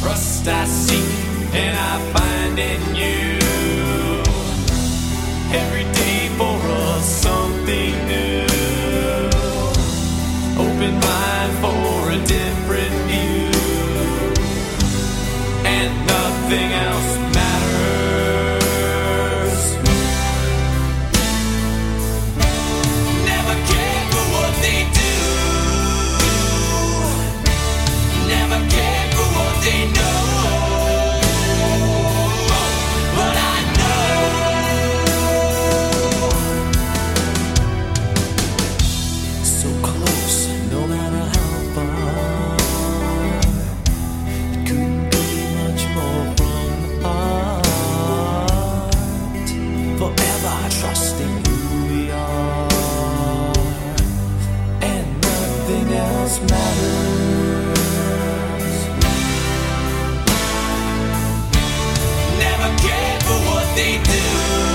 trust I seek and I find in you. Every day for us something new. Open mind for a different view. And nothing else matters. Never cared for what they do. Never cared for what they know. But I know so close, no matter how far. It couldn't be much more from the heart. Forever trusting who we are, and nothing else matters. Never cared for what they do.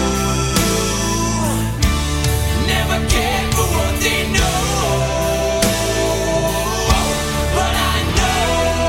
Never cared for what they know. But I know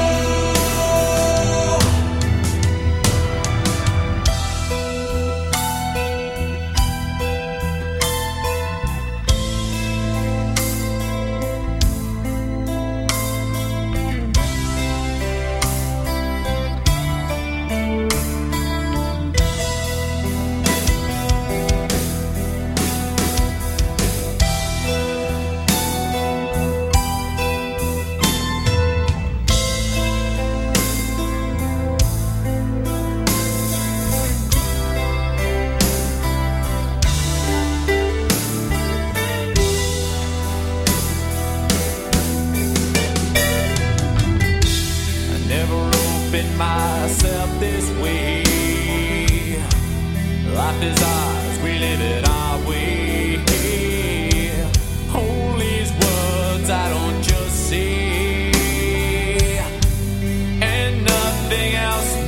myself this way. Life is ours, we live it our way. Hold these words I don't just say, and nothing else